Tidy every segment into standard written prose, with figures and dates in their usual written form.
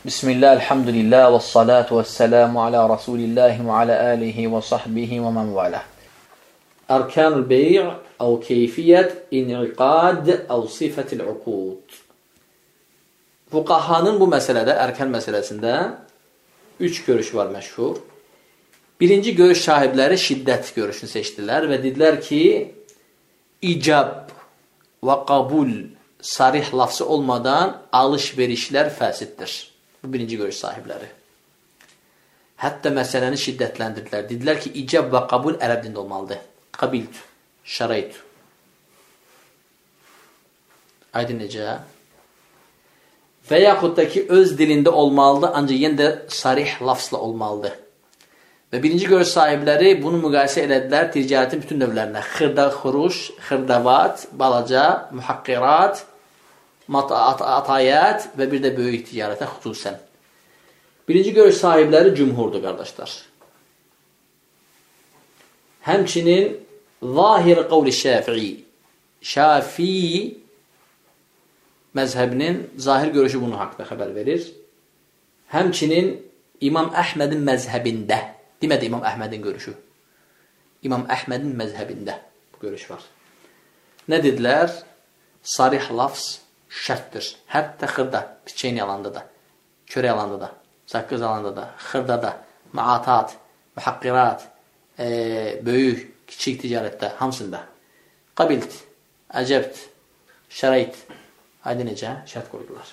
Bismillah, elhamdülillah, ve salatu ve selamu ala Resulillahi ve ala alihi ve sahbihi ve men valah. Erkanul bey' ev keyfiyet in'iqad ev sifetil uqud. Fuqahanın bu məsələdə, ərkan məsələsində 3 görüş var məşhur. Birinci görüş sahibləri şiddət görüşünü seçdilər və dedilər ki, icab və qabul sarih lafzı olmadan alış-verişlər fəsiddir. Bu birinci görüş sahibləri. Hətta məsələni şiddətləndirdilər. Dedilər ki, icab və qabul ərəb dində olmalıdır. Qabiltu, şəraytu. Aydın necə? Və yaxud da ki, öz dilində olmalıdır, ancaq yenə də sarih lafzla olmalıdır. Və birinci görüş sahibləri bunu müqayisə elədilər ticarətin bütün növlərinə. Xırda xuruş, xırdavat, balaca, muhaqqirat, atayət və bir də böyük ticarətə xüsusən. Birinci görüş sahibləri cümhurdur, qardaşlar. Həmçinin zahir qavli şəfi'i, Şafii məzhəbinin zahir görüşü bunun haqqında xəbər verir. Həmçinin İmam Əhmədin məzhəbində, demədi İmam Əhmədin görüşü, İmam Əhmədin məzhəbində bu görüş var. Nə dedilər? Sarih lafz şərtdir. Hətta xırda, piçeyn yalanda da, körə yalanda da, saqqız alanda da, xırda da, maatat, muhaqqirat, böyük, kiçik ticarətdə, hamısında. Qabilt, əcəbt, şərayt, aydın necə şərt qoydular.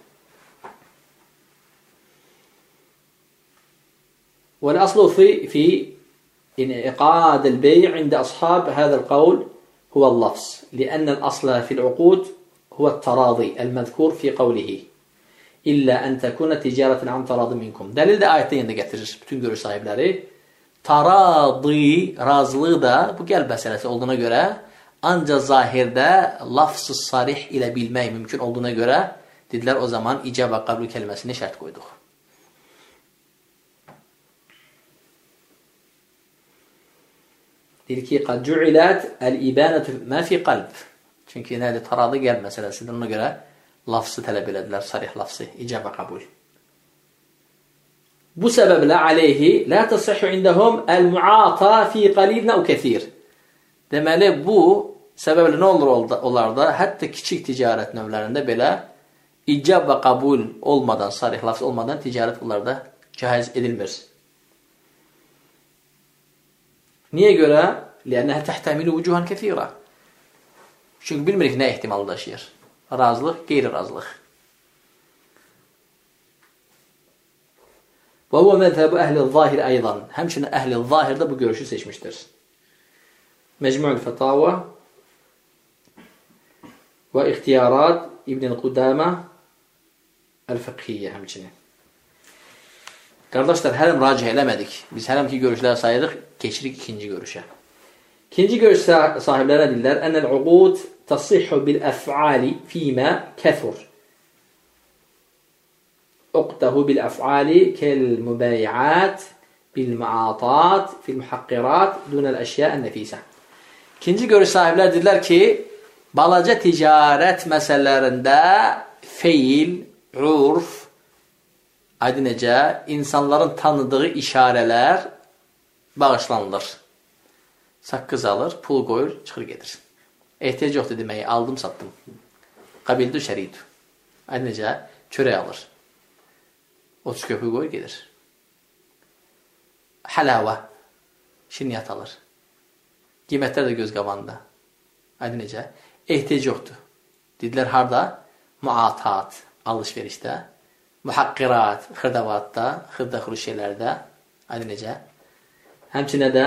والأصل في انعقاد البيع عند أصحاب هذا القول هو اللفظ لأن الأصل في العقود هو التراضي المذكور في قوله إلا أن تكون تجارة عن تراضي منكم. Dəlil də ayətdə yenə gətirir bütün görüş sahibləri. Taradi, razılığı da bu qəlb məsələsi olduğuna görə ancaq zahirdə lafz-ı sarih ilə bilmək mümkün olduğuna görə dedilər o zaman icab və qəbul kəlməsini şərt qoyduq. Deyir ki, qad cu'ilat el-ibanatu ma fi qalb. Çünki nədir? Taradı qəlb məsələsidir. Ona görə lafzı tələb elədilər, sarih lafzı, icab və qəbul. Bu səbəblə aleyhi la tasihhu indahum el-muata fi qalilin aw kathir. Deməli bu səbəblə nə olur onlarda? Hətta kiçik ticarət növlərində belə icab və qəbul olmadan, sarih lafz olmadan ticarət onlarda caiz edilmir. Niyə görə? Lənnəhə təhtəmilu vucuhan kəthira. Çünki bilmirik nə ehtimalı daşıyır. Razılıq, qeyri-razılıq. Və huvə məzhəbu əhl-i-zahir aydan. Həmçinin əhl-i-zahir də bu görüşü seçmişdir. Mecmu'l-Fətavə və İxtiyarat İbn-Qudamə Əl-Fiqhiyyə həmçinin. Qardaşlar, hələm racih eləmədik. Biz hələm ki görüşlər sayırıq, keçirik ikinci görüşə. İkinci görüş sahiblərə deyirlər, ənəl-uqud tasihhu bil-əf'ali fīmə kəthur. Uqdahu bil-əf'ali kəl-mübəyi'at, bil-məatat, fil-muhaqqirat, dunəl-əşyə'ən-nəfisə. İkinci görüş sahiblər deyirlər ki, balaca ticarət məsələlərində feil, urf, aydın necə, insanların tanıdığı işarələr bağışlanılır. Saqqız alır, pul qoyur, çıxır gedir. Ehtiyac yoxdur deməyi, aldım, satdım. Qabildu, şəridu. Aydın necə, çörək alır. 30 köpüy qoyur, gedir. Həlavə, şirniyyat alır. Qiymətlər də göz qabanda. Aydın necə, ehtiyac yoxdur. Dedilər, harada? Muatat, alış-verişdə. Muhaqqirat, xırdavatda, xırda xuruş şeylərdə, aydın necə. Həmçinə də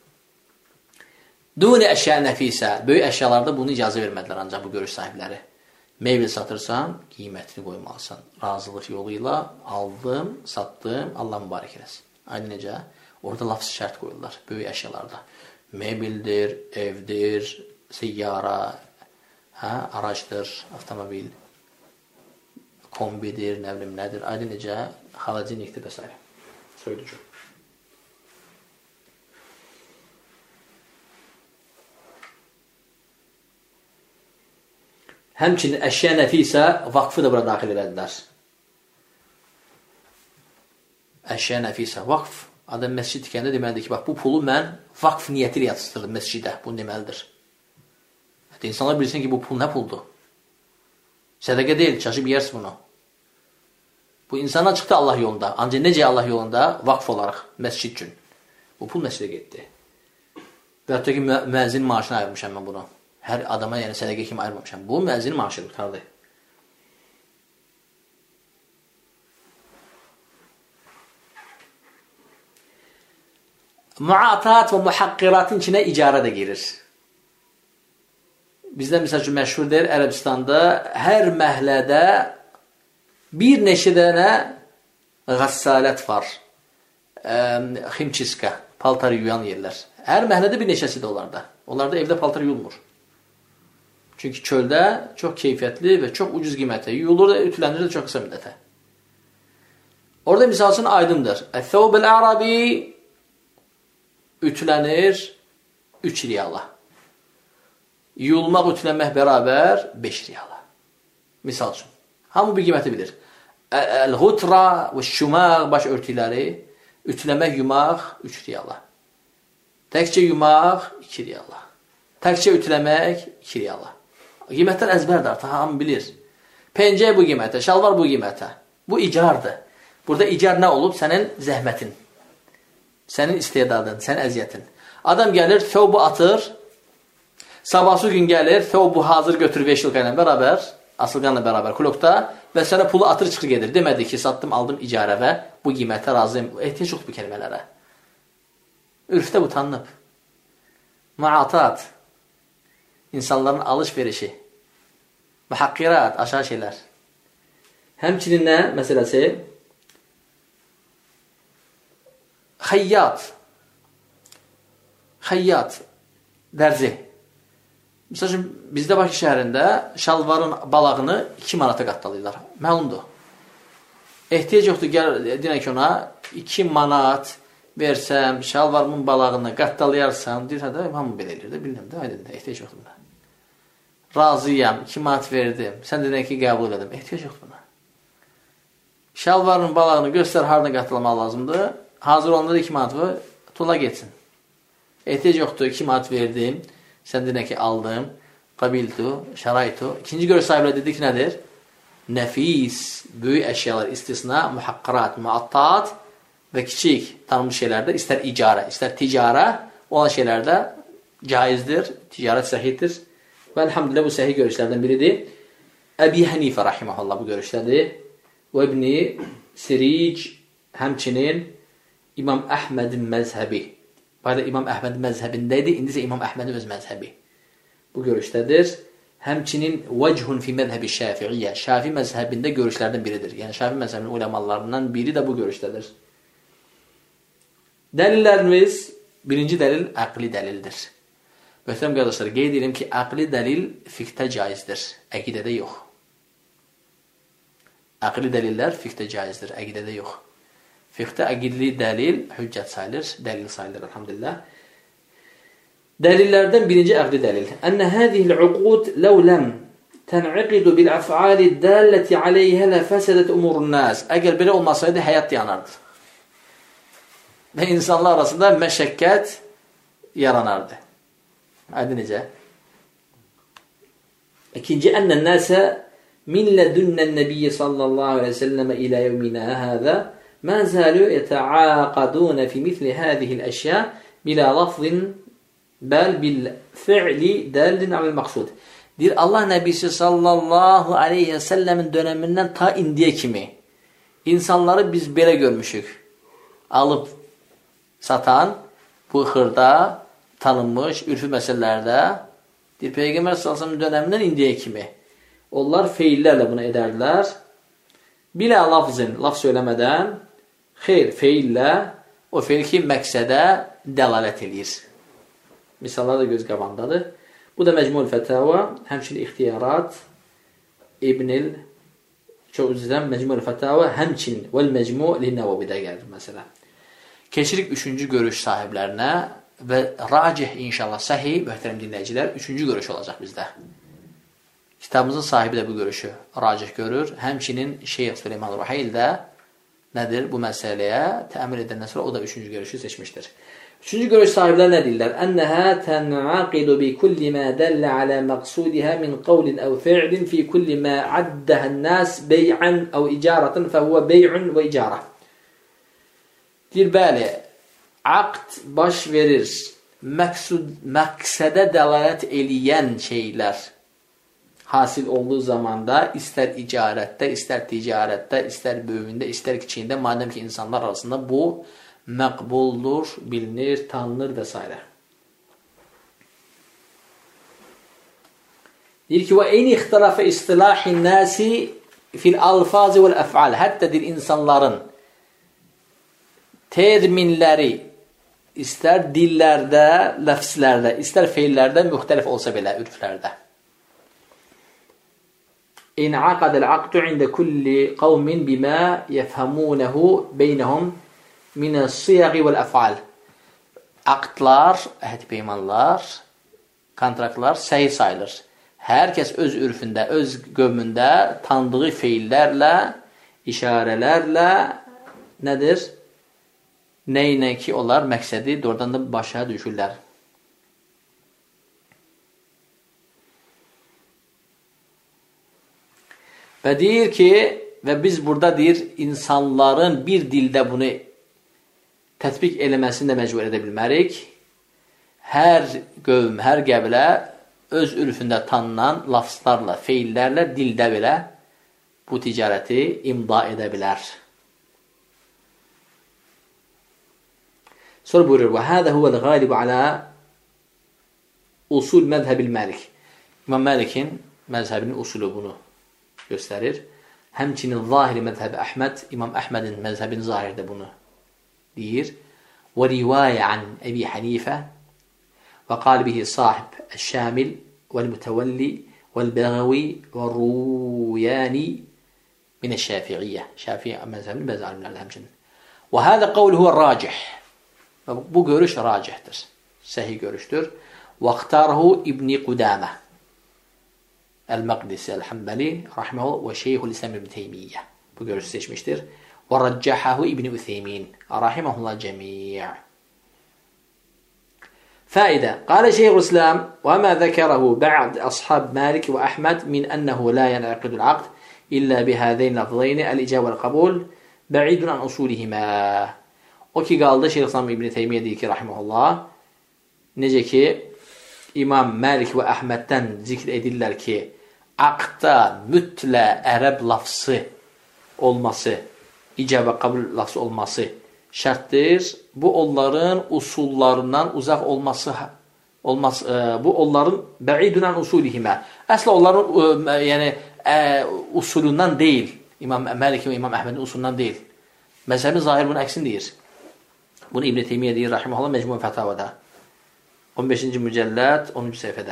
duni əşya nəfisə, böyük əşyalarda bunu icazə vermədilər ancaq bu görüş sahibləri. Meyvə satırsan, qiymətini qoymalısan. Razılıq yolu ilə aldım, satdım, Allah mübarək eləsin. Aydın necə, orada lafz şərt qoyurlar, böyük əşyalarda. Mebeldir, evdir, seyyara, aracdır, avtomobil, kombidir, nə bilim nədir, aydın necə, xalacinikdir və s. Soyuducu. Həmçinin əşya nəfisə vakfı da bura daxil elədilər. Əşya nəfisə, vaqf. Adam məscid tikəndə deməlidir ki, bax, bu pulu mən vaqf niyyəti ilə yatışdırdım məscidə. Bunu deməlidir. Hətta insanlar bilsin ki, bu pul nə puldur? Sədəqə deyil, çaşıb yersin bunu. Bu insana çıxdı Allah yolunda. Ancaq necə Allah yolunda? Vaqf olaraq, məscid üçün. Bu pul məscidə getdi. Və hətta ki, müəzzin maaşını ayırmışam mən bunu. Hər adama yəni sədəqə kimi ayırmamışam. Bu müəzzin maaşıdır, qutardı. Muatat və muhaqqiratın içinə icarə də girir. Bizdə misal üçün məşhurdur, Ərəbistanda hər məhlədə bir neçə dənə qəssalət var. Ximçiska, paltar yuyan yerlər. Hər məhlədə bir neçəsi də onlarda. Onlarda evdə paltar yuyulmur. Çünki çöldə çox keyfiyyətli və çox ucuz qiymətə yuyulur da, ütülənir də çox qısa müddətə. Orada misal üçün aydındır. Əth-thawb el-arabi ütülənir 3 riyala. Yuyulmaq, ütülənmək bərabər 5 riyala. Misal üçün. Hamı bu qiyməti bilir. Əl-hutra və şumaq baş örtüləri, ütüləmək, yumaq 3 riyala. Təkcə yumaq 2 riyala. Təkcə ütüləmək 2 riyala. Qiymətlər əzbərdir artıq, hamı bilir. Pencək bu qiymətə, şalvar bu qiymətə. Bu icardır. Burada icar nə olub? Sənin zəhmətin. Sənin istedadın, sənin əziyyətin. Adam gəlir, thawbu atır, sabahsı gün gəlir, thawbu hazır götürür 5 ilqə ilə bərabər, asılqanla bərabər kulokda və sənə pulu atır çıxır gedir. Demədi ki, satdım, aldım icarə və bu qiymətə razıyım. Ehtiyac yoxdur bu kəlmələrə. Ürfdə bu tanınıb. Muatat, insanların alış-verişi, muhaqqirat, aşağı şeylər. Həmçinin nə məsələsi? Xəyyat, dərzi. Məsəl üçün, bizdə Bakı şəhərində şalvarın balağını 2 manata qatdalayırlar. Məlumdur. Ehtiyac yoxdur, deyək ki, ona 2 manat versəm, şalvarımın balağını qattalayarsan, deyirsən də, hamı belə edir də, bilmirəm də, aydın da, ehtiyac yoxdur buna. Razıyam, 2 manat verdim, sən dedin ki, qəbul edim, ehtiyac yoxdur buna. Şalvarın balağını göstər, hardan qattalamaq lazımdır, hazır olanda da 2 manatı tula geçsin. Ehtiyac yoxdur, 2 manat verdim, sən dedin ki, aldım, qabiltu, şəraytu. İkinci görüş sahibləri dedi ki, nədir? Nəfis, böyük əşyalar, istisna, muhaqqarat, muattat və kiçik tanınmış şeylərdə, istər icarə, istər ticarə, olan şeylərdə caizdir, ticarət səhiddir. Və elhamdülillah bu səhih görüşlərdən biridir. Əbi Hənifə rahiməhullah bu görüşdədir. Və İbni Siric, həmçinin İmam Əhmədin məzhəbi. Bayda İmam Əhmədin məzhəbindəydi, indi isə İmam Əhmədin öz məzhəbi. Bu görüşdədir. Həmçinin vəchun fi məzhəbi şəfiiyyə. Şafi məzhəbində görüşlərdən biridir. Yəni Şafi məzhəbinin uləmalarından biri də bu görüşdədir. Dəlillərimiz, birinci dəlil əqli dəlildir. Möhtərəm qardaşlar, qeyd edirəm ki, əqli dəlil fiqhdə caizdir, əqidədə yox. Əqli dəlillər fiqhdə caizdir, əqidədə yox. Fiqhdə əqidli dəlil hüccət sayılır, dəlil sayılır, elhamdülillah. Dəlillərdən birinci əqli dəlil. Ənə hədihil uqud ləv ləm tən'iqidu bil əf'ali dəlləti aleyhə lə fəsədət umurun nəs. Əgər belə olmasaydı, həyat yanardı. Və insanlar arasında məşəkkət yaranardı. Aydın necə? İkinci, ənən nəsə min lədünnən nəbiyyə sallallahu aleyhi ve sellem ilə yevminə həzə mə zəlu yətəaqadunə fi mithli hədihil əşya bilə lafzin bəl bil fi'li dəllin aləl məqsud. Deyir, Allah nəbisi sallallahu aleyhi ve sellemin dönəmindən ta indiyə kimi insanları biz belə görmüşük. Alıb satan bu xırda tanınmış ürfü məsələlərdə deyir, Peyğəmbər sallallahu dönəmindən indiyə kimi onlar feillərlə bunu edərlər. Bilə lafzin, laf söyləmədən xeyr, feillə o feil ki, məqsədə dəlalət edir. Misallar da göz qabandadır. Bu da Məcmul Fətəva, həmçinin İxtiyarat, İbnil, çox üzrəm, Məcmul Fətəva, həmçinin vəl Məcmu Linnəvavidə gəlir, məsələn. Keçirik üçüncü görüş sahiblərinə və racih inşallah səhih, möhtərəm dinləyicilər, üçüncü görüş olacaq bizdə. Kitabımızın sahibi də bu görüşü racih görür. Həmçinin Şeyx Süleyman Ruhayl də nədir? Bu məsələyə təmin edəndən sonra o da üçüncü görüşü seçmişdir. Üçüncü görüş sahibləri nə deyirlər? Ənəhə tənəqidu bi kulli mə dəllə alə məqsudihə min qavlin əv fi'lin fi kulli mə addəhən nəs bey'ən əv icarətən fəhuvə bey'un və icarə. Deyir, bəli, aqd baş verir, məqsədə dəlalət eləyən şeylər hasil olduğu zamanda, istər icarətdə, istər ticarətdə, istər böyüyündə, istər kiçiyində, madəm ki, insanlar arasında bu məqbuldur, bilinir, tanınır və s. Deyir ki, وَاَيْنِ اِخْتَلَفَ اِسْتِلَاحِ النَّاسِ فِي الْأَلْفَازِ وَالْأَفْعَالِ Hətta deyir, insanların terminləri istər dillərdə, ləfslərdə, istər feillərdə müxtəlif olsa belə ürflərdə. اِنْعَقَدَ الْعَقْدُ عِنْدَ كُلِّ قَوْمٍ بِمَا يَفْهَمُونَهُ بَيْنَهُمْ minə siyəqi vəl-əfal. Aqdlar, əhd-peymanlar, kontraktlar səhih sayılır. Hər kəs öz ürfündə, öz qövmündə tanıdığı feillərlə, işarələrlə nədir? Nə ki onlar məqsədi doğrudan da başa düşürlər. Və deyir ki, və biz burada deyir, insanların bir dildə bunu tətbiq eləməsini də məcbur edə bilmərik. Hər qövm, hər qəbilə öz ürfündə tanınan lafzlarla, feillərlə, dildə belə bu ticarəti imza edə bilər. Sonra buyurur, وَهَذَا هُوَ الْغَالِبُ عَلَى usul məzhəbil Məlik. İmam Məlikin məzhəbinin usulü bunu göstərir. Həmçinin zahiri məzhəbi Əhməd, İmam Əhmədin məzhəbinin zahirdə bunu deyir. وَرِوَايَ عَنْ أَبِي حَنِيفَةِ وَقَالْ بِهِ صَاحِبْ الشَّامِلِ وَالْمُتَوَلِّ وَالْبَغَوِي وَالرُّوْيَانِ مِنَ الشَّافِعِيَّةِ Şafii məzhəbinin bəzi alimlərlə həmçinin. وَهَذَا قَوْلُ هُوَ الرَّاجِحِ Bu görüş racihdir, səhih görüşdür. وَاخْتَارَهُ İbn Qudamə El-Maqdisi El-Hanbali rahimehullah və Şeyhülislam İbn Teymiyyə bu görüşü seçmişdir. وَرَجَّحَهُ İbn Ütheymin rahimehullah cəmi'. Faidə. Qala Şeyhülislam və mə zəkərəhu ba'd ashab Malik və Əhməd min ənəhu la yənəqidul aqd illə bihəzəyn lafzayn el-icab vəl-qəbul ba'idun an usulihimə. O ki qaldı Şeyhülislam İbn Teymiyyə deyir ki rahimehullah, necə ki İmam Məlik və Əhməddən zikr edirlər ki, aqda mütlə ərəb lafzı olması, icab və qəbul lafzı olması şərtdir. Bu onların usullarından uzaq olması, bu onların bə'idunan usulihimə. Əslə onların usulundan deyil. İmam Məlik və İmam Əhmədin usulundan deyil. Məzhəbin zahir bunun əksini deyir. Bunu İbn Teymiyyə deyir rahimehullah Mecmu Fətavada 15-ci mücəlləd 10-cu səhifədə.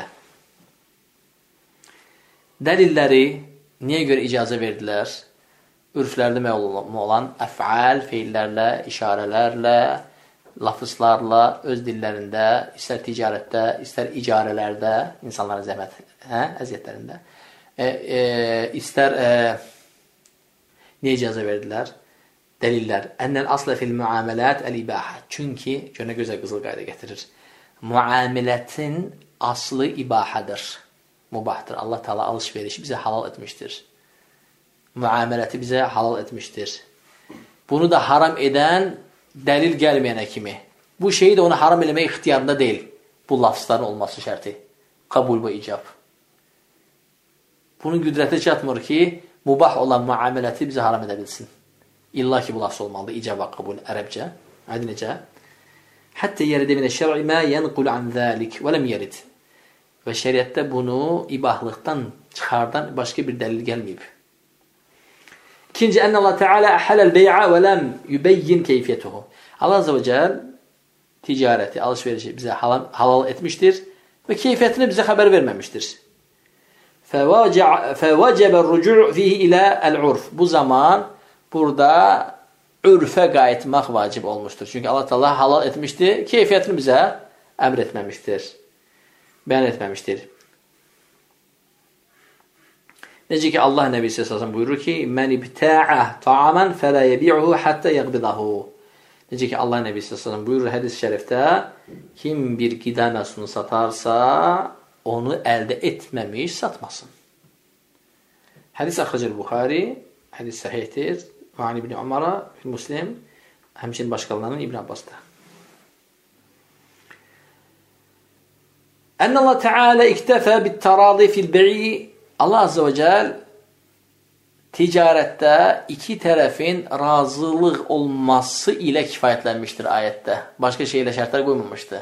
Dəlilləri niyə görə icazə verdilər? Ürflərdə məlum olan əf'al, feillərlə, işarələrlə, lafızlarla, öz dillərində, istər ticarətdə, istər icarələrdə, insanların zəhmət, əziyyətlərində, istər niyə icazə verdilər? Dəlillər. Ənəl aslə fil müamələt əl-ibahə. Çünki, görünə gözəl qızıl qayda gətirir. Muamilətin aslı ibahadır, mubahdır. Allah Teala alış-verişi bizə halal etmişdir. Muamiləti bizə halal etmişdir. Bunu da haram edən dəlil gəlməyənə kimi. Bu şeyi də onu haram eləmək ixtiyarında deyil. Bu lafzların olması şərti. Qabul və icab. Bunun qüdrəti çatmır ki, mubah olan muamiləti bizə haram edə bilsin. İlla ki bu lafz olmalıdır. İcab və qabul ərəbcə. Hadi necə? Hətta yeridə minə şər'i mə yənqul an zəlik və ləm yerid. Və şəriətdə bunu ibahlıqdan çıxardan başqa bir dəlil gəlməyib. İkinci, ənə Allah Teala əhələl bey'a və ləm yübəyyin keyfiyyətuhu. Allah Azze və Cəl ticarəti, alış-verişi bizə halal etmişdir və keyfiyyətini bizə xəbər verməmişdir. Fəvəcəbə rücu' fihi ilə əl-urf. Bu zaman burada ürfə qayıtmaq vacib olmuşdur. Çünki Allah Teala halal etmişdir, keyfiyyətini bizə əmr etməmişdir, bəyan etməmişdir. Necə ki Allah Nəbisi əsasən buyurur ki, "Mən ibta'a ta'aman fala yabi'uhu hatta yaqbidahu." Necə ki Allah Nəbisi əsasən buyurur hədis-i şərifdə, kim bir qida məhsulunu satarsa, onu əldə etməmiş satmasın. Hədis əxrəcəl Buxari, hədis səhihdir. Və an İbn Umara, Müslim, həmçinin başqalarının İbn Abbasda. Ənə Allah Teala iktəfə bit-taradi fil-bey'i. Allah Azze və Cəl ticarətdə iki tərəfin razılıq olması ilə kifayətlənmişdir ayətdə. Başqa şeylə şərtlər qoymamışdır.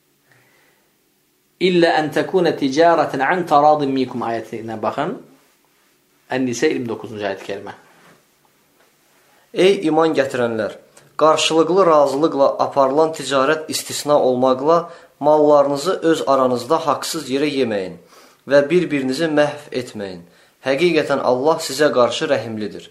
İllə ən təkunə ticarətən ən taradin mikum ayətinə baxın. Ən-Nisə 29-cu ayət-i kərimə. Ey iman gətirənlər! Qarşılıqlı razılıqla aparılan ticarət istisna olmaqla mallarınızı öz aranızda haqsız yerə yeməyin və bir-birinizi məhv etməyin. Həqiqətən Allah sizə qarşı rəhimlidir.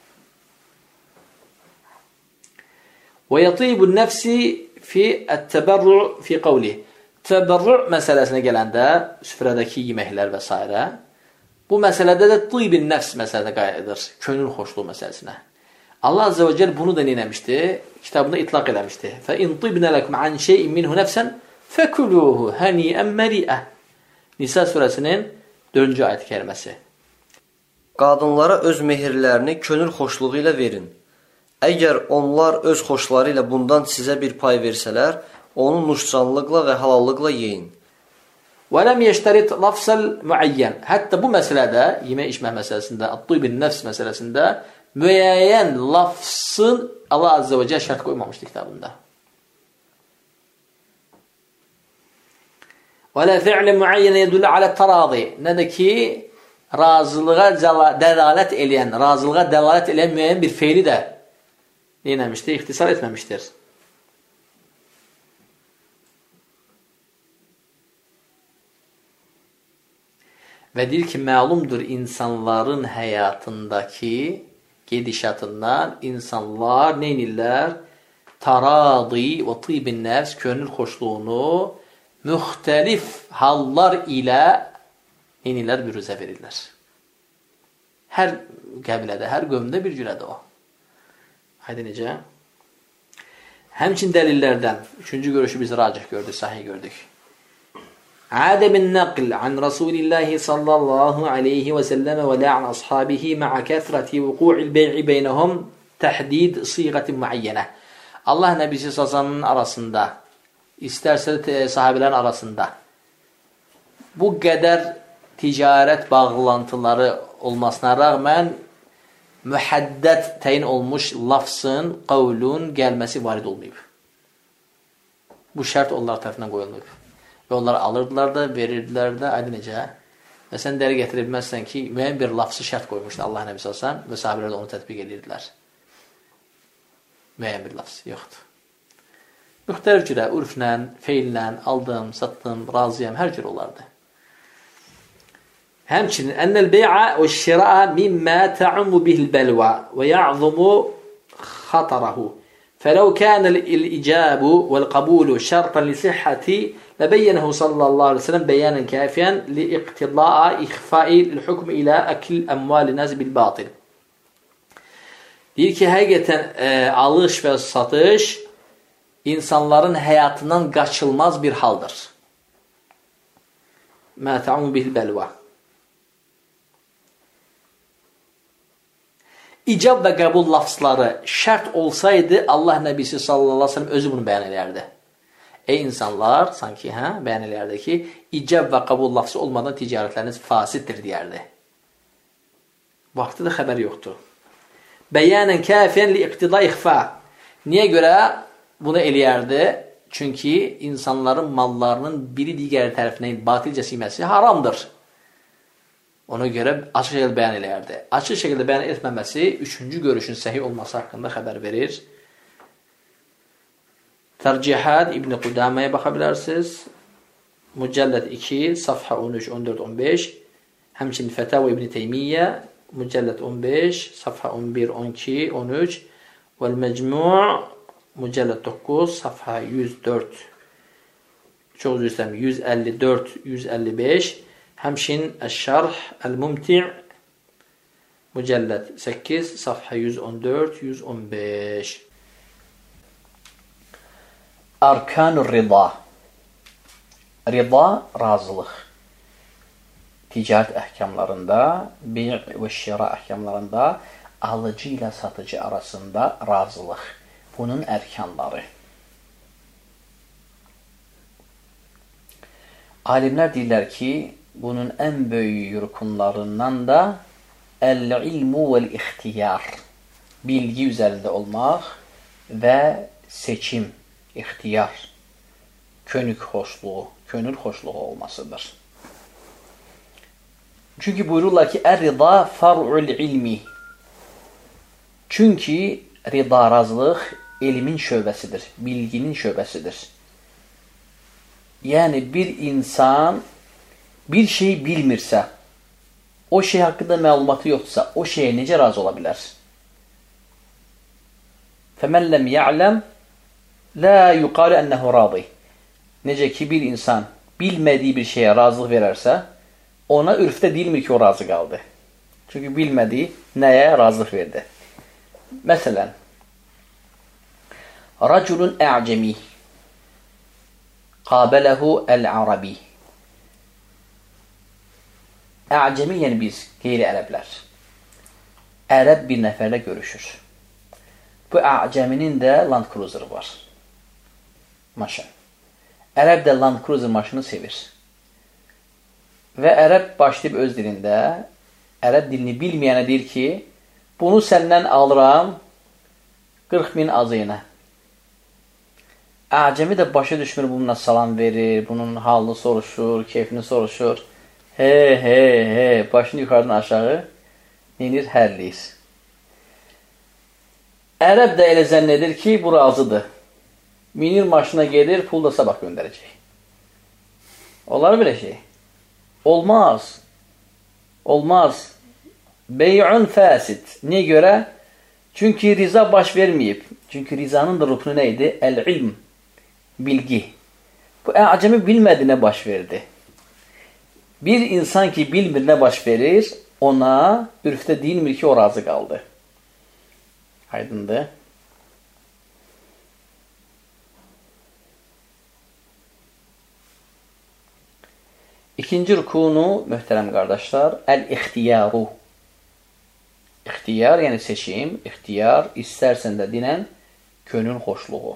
Və yatibun nəfsi fi ət-təbərru fi qavli. Təbərru məsələsinə gələndə, süfrədəki yeməklər və s. Bu məsələdə də tibin nəfs məsələdə qayıdır, könül xoşluğu məsələsinə. Allah Azze və Cəl bunu da neyləmişdi? Kitabında itlaq eləmişdi. فَاِنْ طِبْنَ لَكُمْ عَنْ شَيْءٍ مِنْهُ نَفْسًا فَكُلُوهُ هَنِيئًا مَرِئًا. Nisa surəsinin 4-cü ayət-i kəriməsi. Qadınlara öz mehirlərini könül xoşluğu ilə verin. Əgər onlar öz xoşları ilə bundan sizə bir pay versələr, onu nuşcanlıqla və halallıqla yeyin. وَلَمْ يَشْتَرِتْ لَفْسَ الْمُعَيَّنِ. Hətta bu məsələdə, yemək içmək məsələsində, at-tibin nəfs məsələsində müəyyən lafzın Allah Azze və Cəl şərt qoymamışdı kitabında. وَلَا فِعْلٍ مُعَيَّنَ يَدُلَّ عَلَى التَّرَاضِ. Nə də ki, razılığa dəlalət eləyən müəyyən bir feili də neyləmişdir? İxtisar etməmişdir. Və deyir ki, məlumdur insanların həyatındakı gedişatından insanlar neynirlər? Taradi və tibin nəfs, könül xoşluğunu müxtəlif hallar ilə neynirlər? Bürüzə verirlər. Hər qəbilədə, hər qövmdə bir cürədir o. Haydi necə? Həmçin dəlillərdən, üçüncü görüşü biz racih gördük, sahih gördük. عاد بالنقل عن رسول الله صلى الله عليه وسلم ولا عن أصحابه مع كثرة وقوع البيع بينهم تحديد صيغة معينة. Allah Nəbisi sallallahu arasında, istərsə sahabələrin arasında bu qədər ticarət bağlantıları olmasına rağmen mühəddəd təyin olmuş lafzın, qavlun gəlməsi varid olmayıb. Bu şərt onlar tərəfindən qoyulmayıb. Və onlar alırdılar da, verirdilər də, aydın necə? Və sən dəri gətirə bilməzsən ki, müəyyən bir lafzı şərt qoymuşdu Allah Nəbi sallallahu və sahabələr də onu tətbiq edirdilər. Müəyyən bir lafz, yoxdur. Müxtəlif cürə, urflə, feillə, aldım, satdım, razıyam, hər cür olardı. Həmçinin, ennel bey'a və şira'a mimmə ta'ummu bihil bəlva və ya'zumu xatarahu. فلو كان الإجاب والقبول شرطا لصحة لبينه صلى الله عليه وسلم بيانا كافيا لاقتضاء إخفاء الحكم إلى أكل أموال الناس بالباطل. Deyir ki, həqiqətən alış və satış insanların həyatından qaçılmaz bir haldır. Mə ta'um bil bəlva. İcab və qəbul lafzları şərt olsaydı, Allah Nəbisi sallallahu aleyhi ve sellem özü bunu bəyan edərdi. Ey insanlar, sanki bəyan edərdi ki, icab və qəbul lafzı olmadan ticarətləriniz fasiddir deyərdi. Vaxtı da xəbər yoxdur. Bəyanən kəfiyən li iqtida ixfa. Niyə görə bunu eləyərdi? Çünki insanların mallarının biri digər tərəfindən batilcəsi yeməsi haramdır. Ona görə açıq şəkildə bəyan eləyərdi. Açıq şəkildə bəyan etməməsi üçüncü görüşün səhih olması haqqında xəbər verir. Tərcihad İbn Qudaməyə baxa bilərsiniz. Mücəlləd 2, safha 13, 14, 15. Həmçinin Fətəvə İbn Teymiyyə, mücəlləd 15, safha 11, 12, 13. Vəl-Məcmu' mücəlləd 9, safha 104. Çox üzr istəyirəm, 154, 155. Həmçinin Əş-Şərh Əl-Mumti' Mücəlləd 8, safhə 114-115. Arkanur rida. Rida, razılıq. Ticarət əhkamlarında, bi' və şira əhkamlarında alıcı ilə satıcı arasında razılıq. Bunun ərkanları. Alimlər deyirlər ki, bunun ən böyük rükunlarından da el-ilmu vel-ixtiyar. Bilgi üzərində olmaq və seçim, ixtiyar, könül xoşluğu olmasıdır. Çünki buyururlar ki, ər-rida far'ul ilmi. Çünki rida, razılıq, elmin şöbəsidir, bilginin şöbəsidir. Yəni, bir insan bir şey bilmirsə, o şey haqqında məlumatı yoxdursa, o şeyə necə razı ola bilər? فَمَنْ لَمْ يَعْلَمْ لَا يُقَالُ أَنَّهُ رَاضِي. Necə ki, bir insan bilmədiyi bir şeyə razılıq verərsə, ona ürfdə deyilmir ki, o razı qaldı. Çünki bilmədiyi nəyə razılıq verdi. Məsələn, رَجُلٌ أَعْجَمِي قَابَلَهُ الْعَرَبِي. Əcəmi, yəni biz, qeyri-ərəblər. Ərəb bir nəfərlə görüşür. Bu əcəminin də Land Cruiser var. Maşın. Ərəb də Land Cruiser maşını sevir. Və ərəb başlayıb öz dilində, ərəb dilini bilməyənə deyir ki, bunu səndən alıram 40.000 azıyına. Əcəmi də başa düşmür, bununla salam verir, bunun halını soruşur, keyfini soruşur. Başını yuxarıdan aşağı neyinir? Hərliyir. Ərəb də elə zənn edir ki, bu razıdır. Minir maşına gedir, pul da sabah göndərəcək. Olar belə şey? Olmaz. Olmaz. Bey'un fəsid. Niyə görə? Çünki riza baş verməyib. Çünki rizanın da ruknu nə idi? El-ilm. Bilgi. Bu əcəmi bilmədiyinə baş verdi. Bir insan ki, bilmir nə baş verir, ona ürfdə deyilmir ki, o razı qaldı. Aydındır. İkinci rükunu, möhtərəm qardaşlar, əl-ixtiyaru. İxtiyar, yəni seçim, ixtiyar, istərsən də dinən, könül xoşluğu.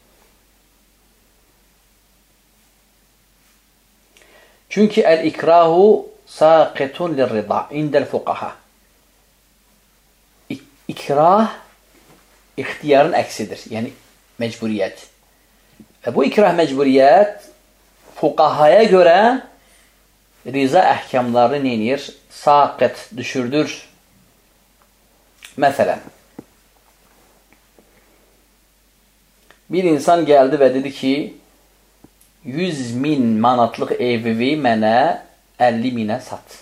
Çünki əl-ikrahu saqitun lirrida indəl fuqaha. İkrah ixtiyarın əksidir, yəni məcburiyyət. Və bu ikrah məcburiyyət fuqahaya görə riza əhkamlarını neyinir? Saqit, düşürdür. Məsələn, bir insan gəldi və dedi ki, 100.000 manatlıq evivi mənə 50.000-ə sat.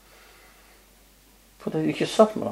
Bu da dedi ki, satmıram.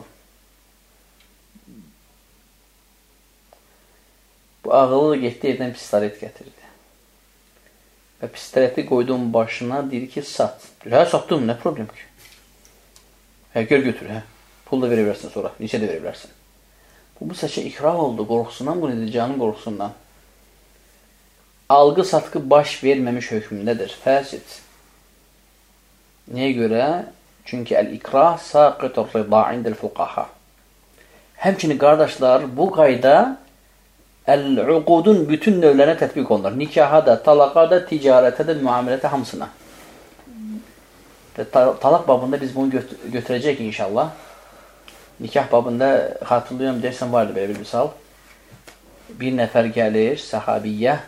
Bu ağıllı getdi, evdən pistolet gətirdi. Və pistoleti qoyduğum başına deyir ki, sat. Hə, satdım, nə problem ki? Hə, götür, hə. Pul da verə bilərsən sonra, neçə də verə bilərsən. Bu səçə ikrah oldu, qorxusundan, bu nedir, canın qorxusundan. Alqı-satqı baş verməmiş hökmündədir. Fəsid. Niyə görə? Çünki əl-ikrah saqitur rida indəl fuqaha. Həmçinin qardaşlar, bu qayda əl-uqudun bütün növlərinə tətbiq olunur. Nikaha da, talaqa da, ticarətə də, müamilətə hamısına. Talaq babında biz bunu götürəcək inşallah. Nikah babında xatırlıyorum, deyirsən vardı belə bir misal. Bir nəfər gəlir, səhabiyyə,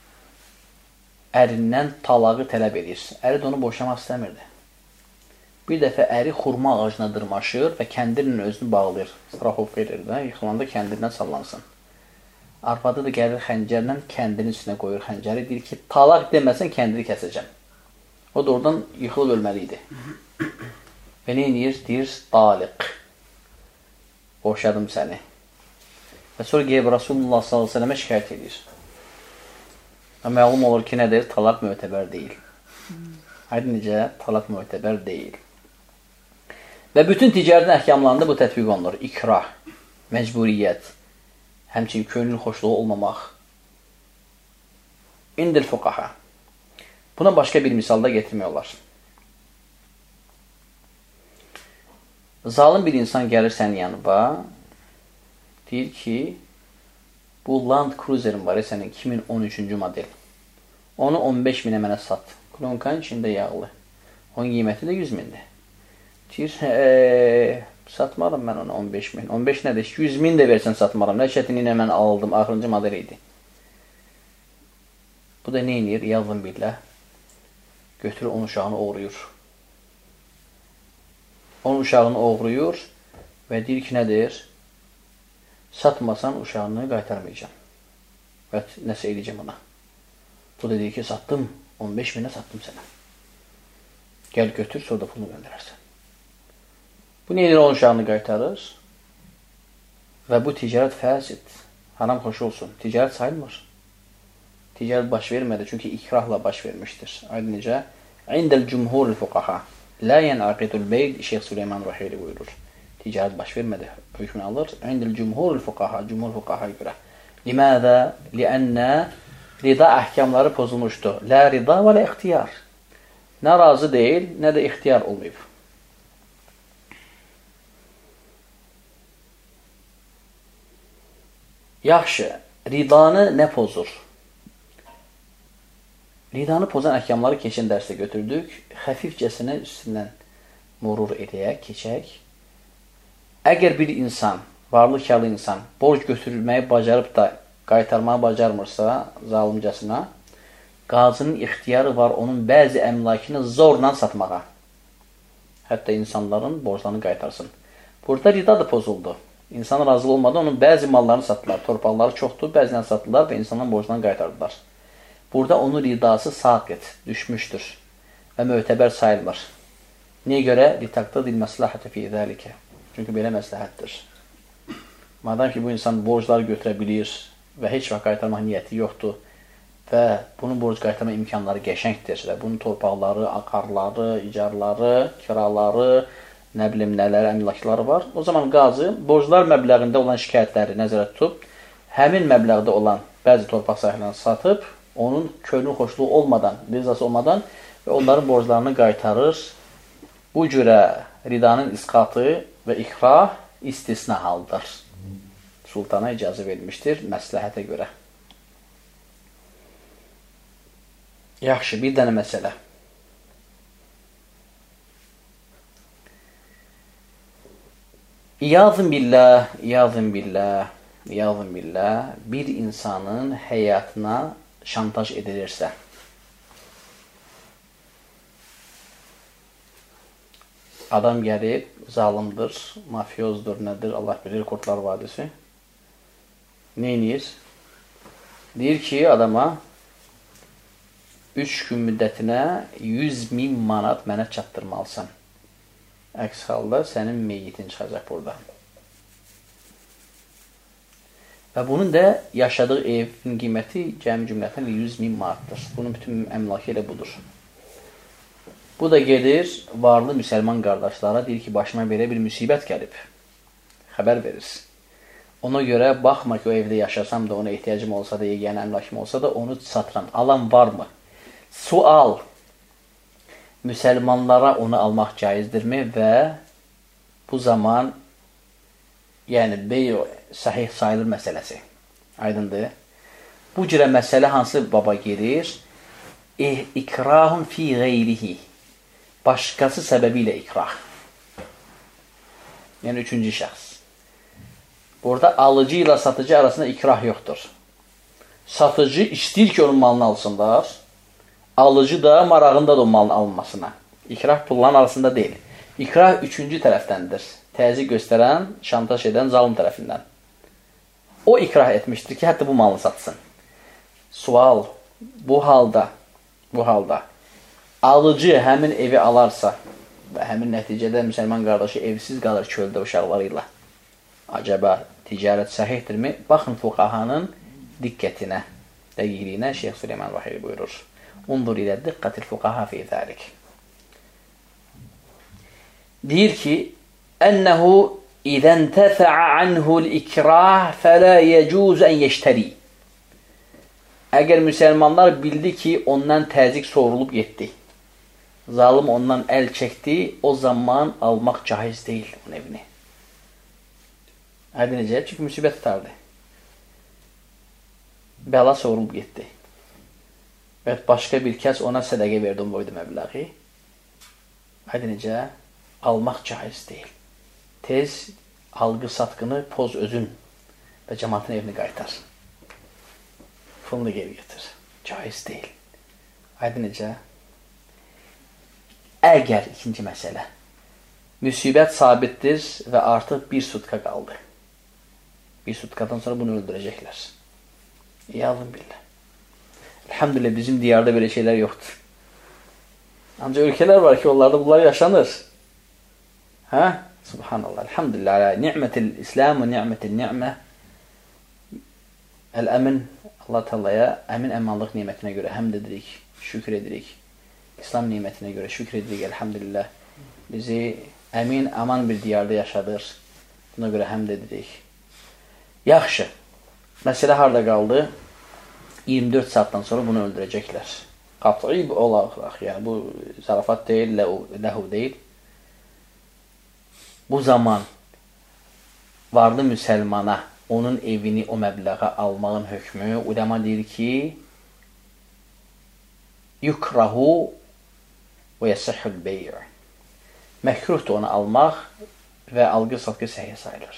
ərindən talağı tələb edir. Əri də onu boşamaq istəmirdi. Bir dəfə əri xurma ağacına dırmaşır və kəndirlə özünü bağlayır. Strahov verir də, yıxılanda kəndirdən sallansın. Arvadı da gəlir xəncərlə kəndinin üstünə qoyur xəncəri. Deyir ki, talaq deməsən kəndiri kəsəcəm. O da oradan yıxılıb ölməli idi. Və nə edir? Deyir, taliq. Boşadım səni. Və sonra gəlib Rasulullah s.ə.və şikayət edir. Və məlum olur ki, nədir? Talaq mötəbər deyil. Haydi necə? Talaq mötəbər deyil. Və bütün ticarətin əhkamlarında bu tətbiq olunur. İkrah, məcburiyyət, həmçinin könül xoşluğu olmamaq. İndil fuqaha. Buna başqa bir misalda getirmək olar. Zalim bir insan gəlir sənin yanına, deyir ki, bu Land Cruiser'in var sənin 2013-cü model. Onu 15 minə mənə sat. Klonkanın içində yağlı. Onun qiyməti də 100 mindir. Deyir, satmaram mən onu 15 min. 15 nədir? 100 min də versən satmaram. Nə şətini ilə mən aldım. Axırıncı model idi. Bu da nə edir? Yazın billah. Götürür onun uşağını oğruyur. Onun uşağını oğruyur və deyir ki, nədir? Satmasan uşağını qaytarmayacağım. Və nəsə edəcəm ona. Bu da deyir ki, satdım. 15 minə satdım sənə. Gəl götür, sonra da pulunu göndərərsən. Bu nə edir? Onun uşağını qaytarır. Və bu ticarət fəsid. Haram xoş olsun. Ticarət sayılmır. Ticarət baş vermədi. Çünki ikrahla baş vermişdir. Aydın necə? İndəl cumhurul fuqaha. La yenaqidul beyd. Şeyx Süleyman Rahili buyurur. Ticarət baş vermədi. Hökmünü alır. İndəl cumhurul fuqaha. Cumhur fuqahaya görə. Limədə? Liənnə rida əhkamları pozulmuşdu. La rida və la ixtiyar. Nə razı deyil, nə də ixtiyar olmayıb. Yaxşı, ridanı nə pozur? Ridanı pozan əhkamları keçən dərsdə götürdük. Xəfifcəsinə üstündən murur eləyək, keçək. Əgər bir insan, varlı-karlı insan, borc götürülməyi bacarıb da qaytarmağı bacarmırsa, zalimcasına, qazının ixtiyarı var onun bəzi əmlakını zorla satmağa. Hətta insanların borclarını qaytarsın. Burada rida da pozuldu. İnsan razı olmadan onun bəzi mallarını satdılar. Torpaqları çoxdur, bəzilən satdılar və insanların borclarını qaytardılar. Burada onun ridası saqit, düşmüşdür və mötəbər sayılmır. Niyə görə? Litaqdadil məsləhətə fi zəlikə. Çünki belə məsləhətdir. Madam ki, bu insan borcları götürə bilir və heç vaxt qaytarmaq niyyəti yoxdur və bunun borc qaytarma imkanları qəşəngdir və bunun torpaqları, aqarları, icarları, kiraları, nə bilim nələr, əmlakları var. O zaman qazı borclar məbləğində olan şikayətləri nəzərə tutub, həmin məbləğdə olan bəzi torpaq sahiblərini satıb, onun könül xoşluğu olmadan, rizası olmadan və onların borclarını qaytarır. Bu cürə ridanın isqatı və ikrah istisna haldır. Sultana icazə verilmişdir məsləhətə görə. Yaxşı, bir dənə məsələ. İyazın billah, bir insanın həyatına şantaj edilirsə, adam gəlib, zalimdir, mafiyozdur, nədir, Allah bilir, Qurtlar Vadisi. Neyniyir? Deyir ki, adama 3 gün müddətinə 100.000 manat mənə çatdırmalısan. Əks halda sənin meyyitin çıxacaq burada. Və bunun da yaşadığı evin qiyməti cəmi cümlətin 100.000 manatdır. Bunun bütün əmlakı elə budur. Bu da gedir, varlı müsəlman qardaşlara deyir ki, başıma belə bir müsibət gəlib. Xəbər verir. Ona görə, baxma ki, o evdə yaşasam da, ona ehtiyacım olsa da, yeganə əmlakım olsa da, onu satıram. Alan varmı? Sual. Müsəlmanlara onu almaq caizdirmi və bu zaman yəni beyo sahih sayılır məsələsi. Aydındır. Bu cürə məsələ hansı baba gelir? İkrahun fi qeyrihi. Başqası səbəbi ilə ikrah. Yəni üçüncü şəxs. Burada alıcı ilə satıcı arasında ikrah yoxdur. Satıcı istəyir ki, onun malını alsınlar. Alıcı da marağında da o malın alınmasına. İkrah pulların arasında deyil. İkrah üçüncü tərəfdəndir. Təzyiq göstərən, şantaj edən zalim tərəfindən. O ikrah etmişdir ki, hətta bu malını satsın. Sual, bu halda alıcı həmin evi alarsa və həmin nəticədə müsəlman qardaşı evsiz qalır çöldə uşaqları ilə. Acaba ticarət səhihdirmi? Baxın fuqahanın diqqətinə, dəqiqliyinə Şeyx Süleyman Rahili buyurur. Undur ilə diqqətil fuqaha fi zəlik. Deyir ki, ənəhu idən təfəə anhul ikrah fələ yəcuz ən yeştəri. Əgər müsəlmanlar bildi ki, ondan təzyiq sorulub getdi, zalim ondan əl çəkdi, o zaman almaq caiz deyil onun evini. Ədi necə? Çünki müsibət tutardı. Bəla sorulub getdi. Və başqa bir kəs ona sədəqə verdi, onu boydu məbləği. Ədi necə? Almaq caiz deyil. Tez algı satqını poz özün və cəmatın evini qaytar. Pulunu geri götür. Caiz deyil. Aydın necə? Əgər, ikinci məsələ, müsibət sabitdir və artıq bir sutka qaldı. Bir sutkadan sonra bunu öldürəcəklər. İyalım billah. Elhamdülillah bizim diyarda belə şeylər yoxdur. Ancaq ölkələr var ki, onlarda bunlar yaşanır. Hə? Subhanallah. Elhamdülillah. Ni'mətil İslam və ni'mətil ni'mə. Əl-əmin. Allah Teala'ya əmin əmanlıq nimətinə görə həmd edirik, şükür edirik. İslam nimətinə görə şükür edirik, elhamdülillah. Bizi əmin, aman bir diyarda yaşadır. Buna görə həmd edirik. Yaxşı. Məsələ harada qaldı? 24 saatdan sonra bunu öldürəcəklər. Qat'i olaraq, yəni bu zarafat deyil, ləhu deyil. Bu zaman varlı müsəlmana onun evini o məbləğə almağın hökmü, ulema deyir ki, yukrahu və yəsihul beyr. Məkruhdur onu almaq və alqı-satqı səhih sayılır.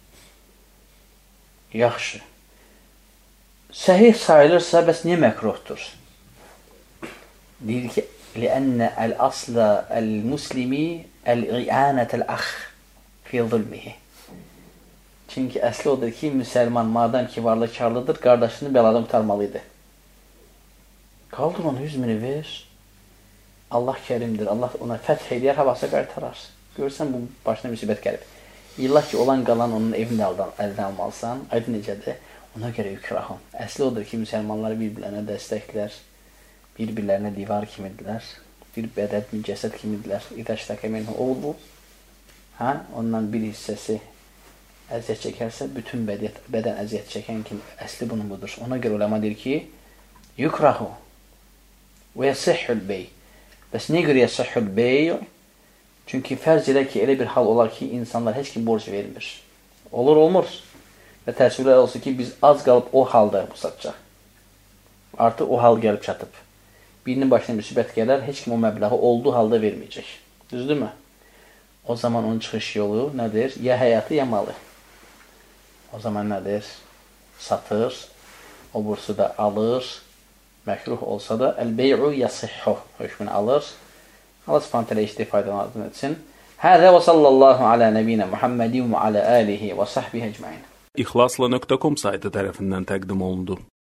Yaxşı. Səhih sayılırsa, bəs niyə məkruhdur? Deyir ki, لأن الأصل المسلم الإعانة الأخ في ظلمه. Çünki əsli odur ki, müsəlman madəm ki, varlı karlıdır, qardaşını bəladan qurtarmalıydı. Qaldır onu 100 mini ver. Allah kərimdir. Allah ona fəth eləyər, havası qaytarar. Görürsən, bu başına müsibət gəlib. İllah ki, olan qalan onun evini əldən almalısan. Aydın necədir? Ona görə yükrahın. Əsli odur ki, müsəlmanlar bir-birlərinə dəstəklər, bir-birlərinə divar kimidirlər, bir bədət, cəsəd kimidirlər. İdəştəkə minhu oldu. Ondan bir hissəsi əziyyət çəkərsə, bütün bədən əziyyət çəkən kimi əsli bunun budur. Ona görə ulema deyir ki, yukrahu və yəsihul bey. Bəs niyə görə yəsihul bey? Çünki fərz elə ki, elə bir hal olar ki, insanlar heç kim borc vermir. Olur, olmur. Və təəssüflər olsun ki, biz az qalıb o halda bu satacaq. Artıq o hal gəlib çatıb. Birinin başına müsibət gələr, heç kim o məbləği olduğu halda verməyəcək. Düzdürmü? O zaman onun çıxış yolu nədir? Ya həyatı, ya malı. O zaman nədir? Satır, o bursu da alır, məkruh olsa da əl-bey'u yasihhu hökmünü alır. Allah subhanahu teala istifadəni etsin. Həzə və sallallahu alə nəbiyinə Muhammedin və alə alihi və sahbihi ecmain. İxlasla.com saytı tərəfindən təqdim olundu.